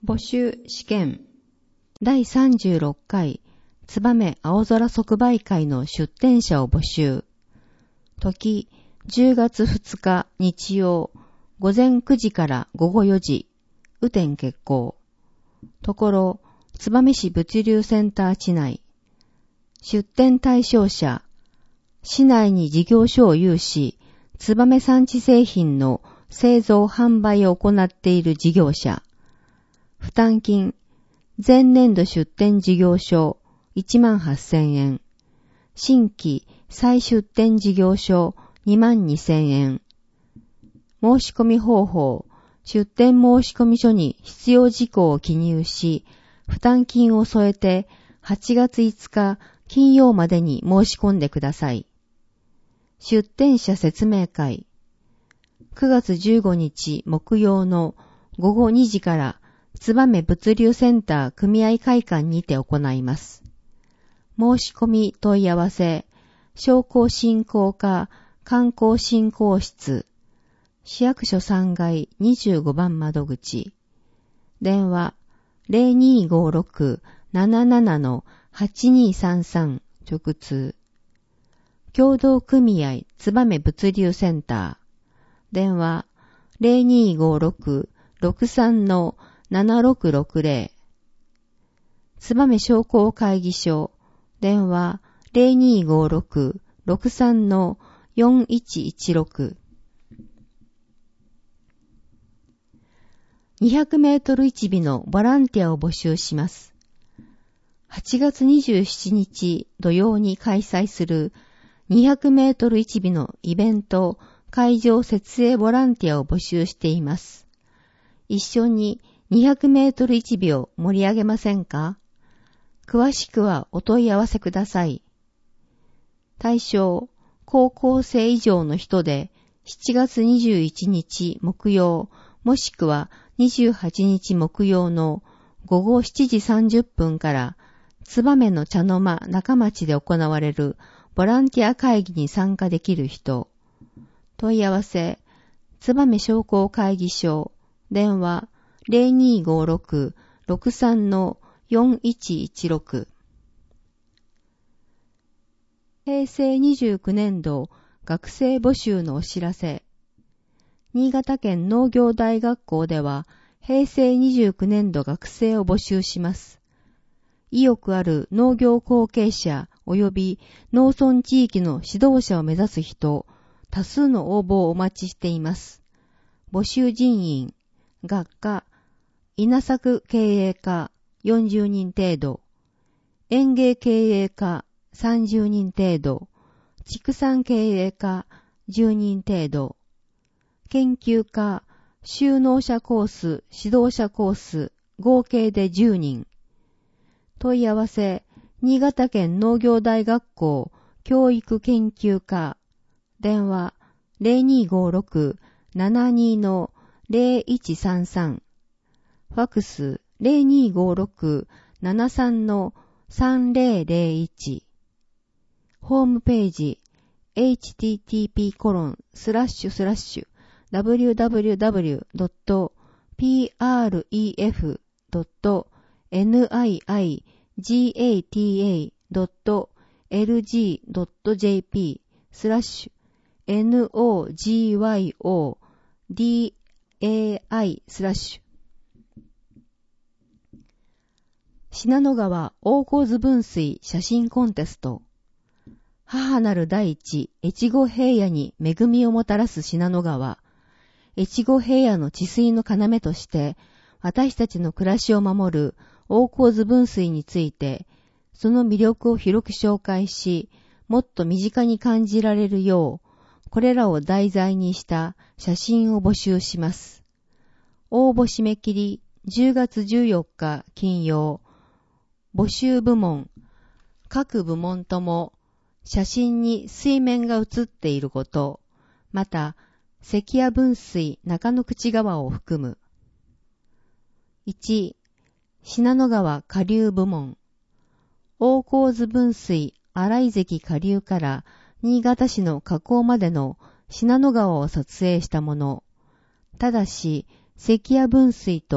募集試験第36回燕青空即売会の出展者を募集。時10月2日日曜午前9時から午後4時雨天決行。ところ燕市物流センター地内。出展対象者市内に事業所を有し燕産地製品の製造販売を行っている事業者。負担金、前年度出展事業所18,000円。新規再出展事業所22,000円。申し込み方法、出展申込書に必要事項を記入し、負担金を添えて8月5日金曜までに申し込んでください。出展者説明会。9月15日木曜の午後2時から燕物流センター組合会館にて行います。申し込み問い合わせ、商工振興課観光振興室、市役所3階25番窓口、電話 0256-77-8233 直通、協同組合燕物流センター、電話 0256-63-7660 燕商工会議所電話 0256-63-4116 200メートル一尾のボランティアを募集します。8月27日土曜に開催する200メートル一尾のイベント会場設営ボランティアを募集しています。一緒に200メートル一尾を盛り上げませんか？詳しくはお問い合わせください。対象、高校生以上の人で7月21日木曜もしくは28日木曜の午後7時30分から燕の茶の間中町で行われるボランティア会議に参加できる人。問い合わせ、燕商工会議所、電話 0256-63-4116 平成29年度学生募集のお知らせ。新潟県農業大学校では平成29年度学生を募集します。意欲ある農業後継者及び農村地域の指導者を目指す人、多数の応募をお待ちしています。募集人員、学科、稲作経営科40人程度、園芸経営科30人程度、畜産経営科10人程度、研究科、就農者コース、指導者コース、合計で10人。問い合わせ、新潟県農業大学校教育研究科、電話 0256-72-0133 ファックス 0256-73-3001 ホームページ http://www.prefgata.lg.jp NOGYODAI/ 信濃川大河分水写真コンテスト。母なる大地越後平野に恵みをもたらす信濃川。越後平野の治水の要として私たちの暮らしを守る大河分水についてその魅力を広く紹介し、もっと身近に感じられるようこれらを題材にした写真を募集します。応募締め切り10月14日金曜。募集部門。各部門とも写真に水面が写っていること、また関谷分水中野口川を含む。1、信濃川下流部門。大河分水新井関下流から新潟市の河口までの信濃川を撮影したもの。ただし、関谷分水と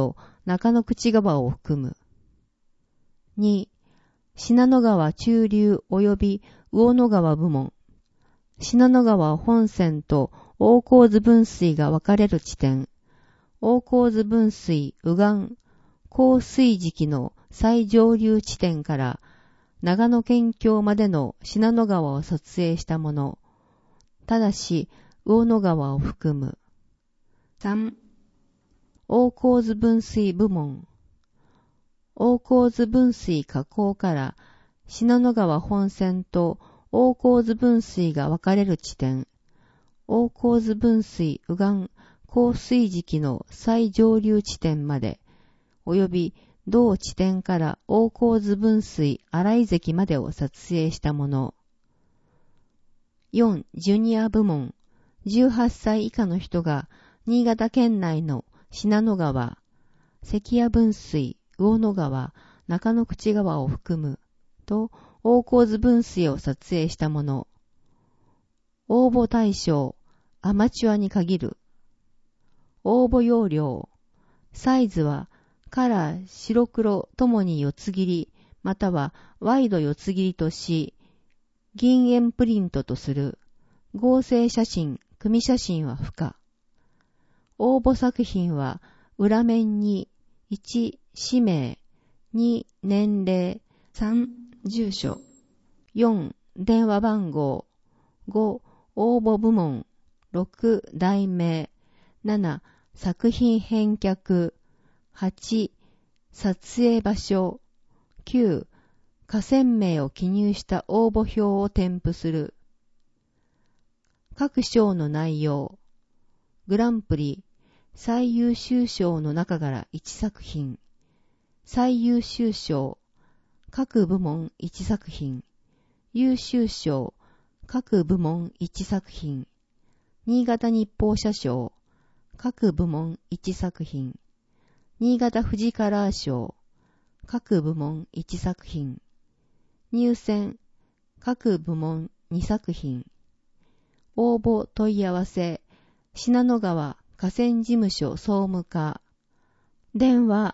中野口川を含む。2、信濃川中流及び魚野川部門。信濃川本線と大河津分水が分かれる地点。大河津分水右岸降水時期の最上流地点から長野県境までの信濃川を撮影したもの。ただし、魚野川を含む。3、大河津分水部門。大河津分水河口から信濃川本線と大河津分水が分かれる地点。大河津分水右岸降水時期の最上流地点まで、及び同地点から大河津分水荒井関までを撮影したもの。4、ジュニア部門。18歳以下の人が新潟県内の信濃川、関谷分水、魚野川、中野口川を含むと大河津分水を撮影したもの。応募対象、アマチュアに限る。応募要領、サイズはカラー、白黒ともに四つ切り、またはワイド四つ切りとし、銀塩プリントとする。合成写真、組写真は不可。応募作品は裏面に1、氏名、2、年齢、3、住所、4、電話番号、5、応募部門、6、題名、7、作品返却、8、撮影場所、9、河川名を記入した応募票を添付する。各賞の内容、グランプリ、最優秀賞の中から1作品、最優秀賞、各部門1作品、優秀賞、各部門1作品、新潟日報社賞、各部門1作品、新潟富士カラー賞、各部門1作品、入選、各部門2作品、応募問い合わせ、信濃川河川事務所総務課、電話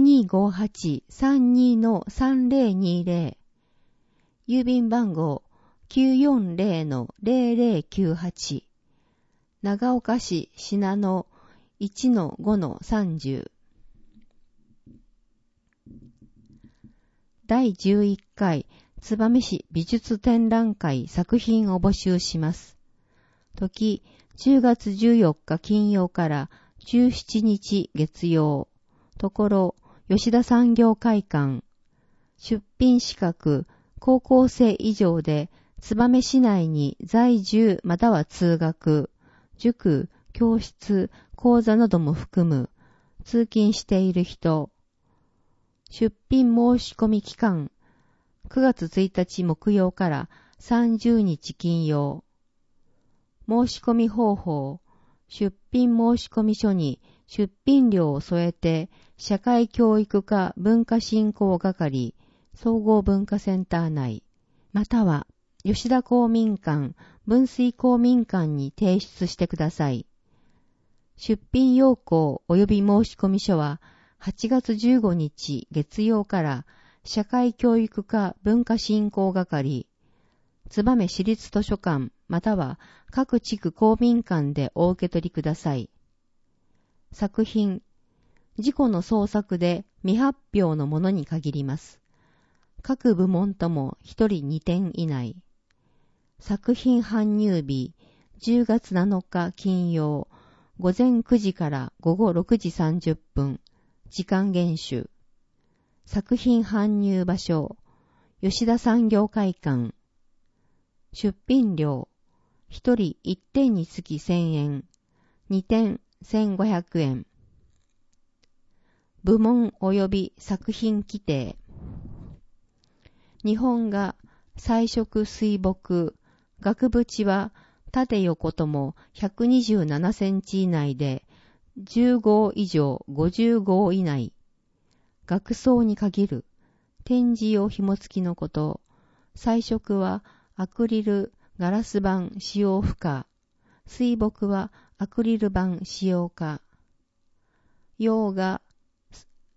0258-32-3020、郵便番号 940-0098、長岡市信濃 1-5-30。第11回燕市美術展覧会作品を募集します。時、10月14日金曜から17日月曜。ところ、吉田産業会館。出品資格、高校生以上で、燕市内に在住または通学、塾、教室、講座なども含む、通勤している人。出品申し込み期間、9月1日木曜から30日金曜。申し込み方法、出品申し込み書に出品料を添えて、社会教育課文化振興係、総合文化センター内、または吉田公民館、文水公民館に提出してください。出品要項及び申し込み書は、8月15日月曜から社会教育課文化振興係、燕市立図書館または各地区公民館でお受け取りください。作品、自己の創作で未発表のものに限ります。各部門とも1人2点以内。作品搬入日、10月7日金曜、午前9時から午後6時30分、時間厳守。作品搬入場所、吉田産業会館。出品料、1人1点につき1000円、2点1500円。部門及び作品規定。日本画、彩色水墨、額縁は縦横とも127センチ以内で、10号以上50号以内。額装に限る。展示用紐付きのこと。彩色はアクリル、ガラス板使用不可。水墨はアクリル板使用可。洋画、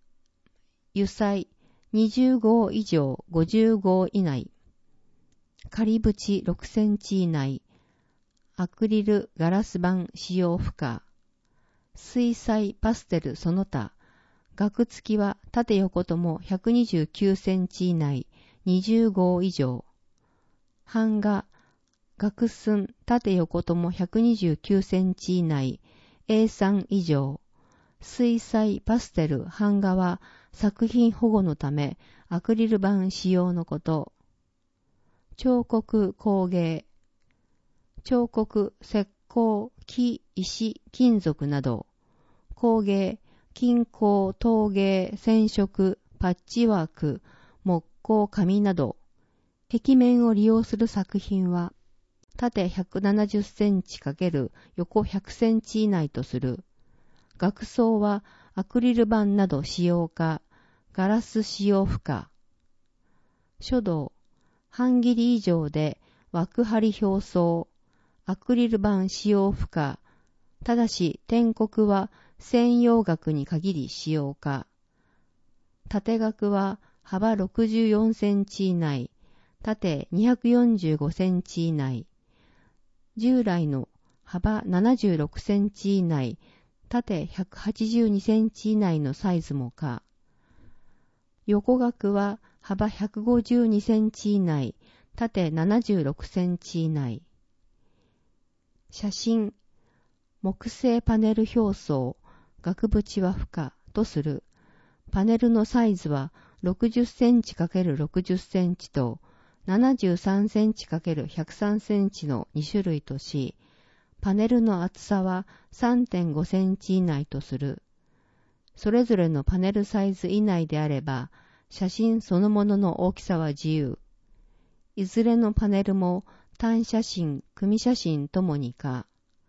油彩20号以上50号以内、仮縁6センチ以内、アクリルガラス板使用不可、水彩パステルその他、額付きは縦横とも129センチ以内、20号以上、版画、額寸縦横とも129センチ以内、A3 以上、水彩パステル版画は作品保護のためアクリル板使用のこと。彫刻工芸、彫刻、石膏、木、石、金属など、工芸、金工、陶芸、染色、パッチワーク、木工、紙など、壁面を利用する作品は、縦170センチ×横100センチ以内とする。額装はアクリル板など使用か、ガラス使用不可。書道、半切り以上で枠張り表装、アクリル板使用不可。ただし篆刻は専用額に限り使用か。縦額は幅64センチ以内、縦245センチ以内。従来の幅76センチ以内、縦182センチ以内のサイズもか。横額は幅152センチ以内、縦76センチ以内。写真、木製パネル表装、額縁は不可とする。パネルのサイズは60センチ×60センチと73センチ×103センチの2種類とし、パネルの厚さは 3.5 センチ以内とする。それぞれのパネルサイズ以内であれば、写真そのものの大きさは自由。いずれのパネルも単写真、組写真ともにか。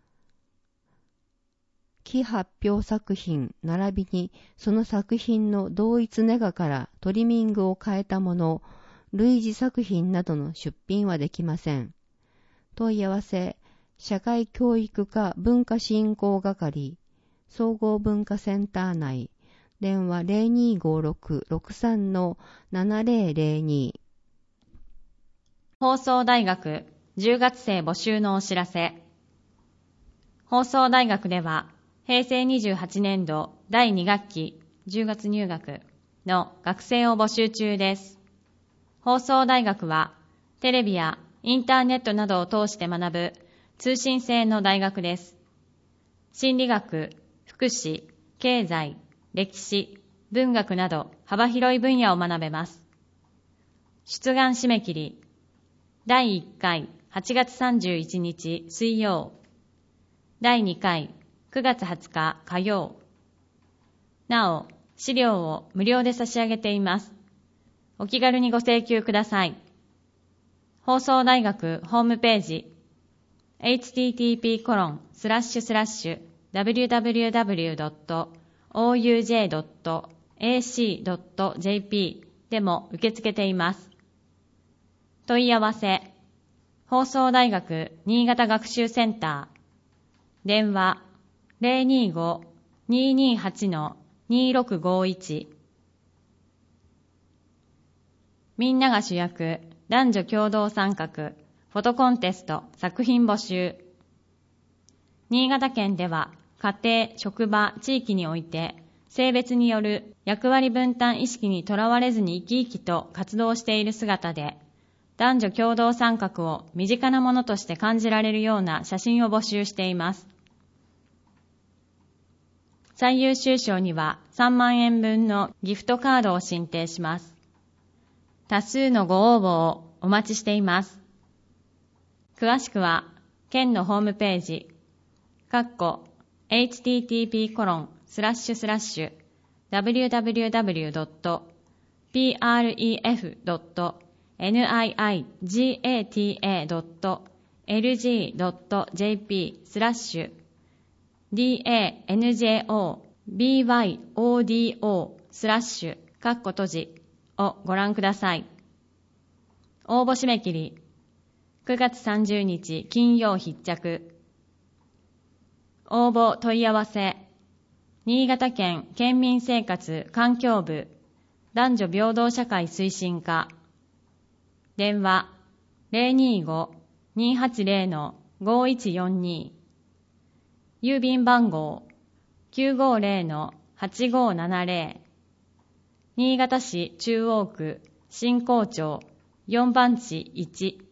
木発表作品並びにその作品の同一ネガからトリミングを変えたもの、類似作品などの出品はできません。問い合わせ、社会教育課文化振興係、総合文化センター内、電話 0256-63-7002。 放送大学10月生募集のお知らせ。放送大学では、平成28年度第2学期10月入学の学生を募集中です。放送大学は、テレビやインターネットなどを通して学ぶ通信制の大学です。心理学、福祉、経済、歴史、文学など幅広い分野を学べます。出願締め切り、第1回8月31日水曜、第2回9月20日火曜。なお、資料を無料で差し上げています。お気軽にご請求ください。放送大学ホームページ http://www.ouj.ac.jp でも受け付けています。問い合わせ、放送大学新潟学習センター、電話 025-228-2651。みんなが主役、男女共同参画、フォトコンテスト作品募集。新潟県では、家庭、職場、地域において、性別による役割分担意識にとらわれずに生き生きと活動している姿で、男女共同参画を身近なものとして感じられるような写真を募集しています。最優秀賞には3万円分のギフトカードを進呈します。多数のご応募をお待ちしています。詳しくは、県のホームページ、www.pref.niigata.lg.jp/danjobydo/ をご覧ください。応募締め切り、9月30日金曜必着。応募問い合わせ、新潟県県民生活環境部男女平等社会推進課。電話 025-280-5142。郵便番号 950-8570。新潟市中央区新港町4番地1。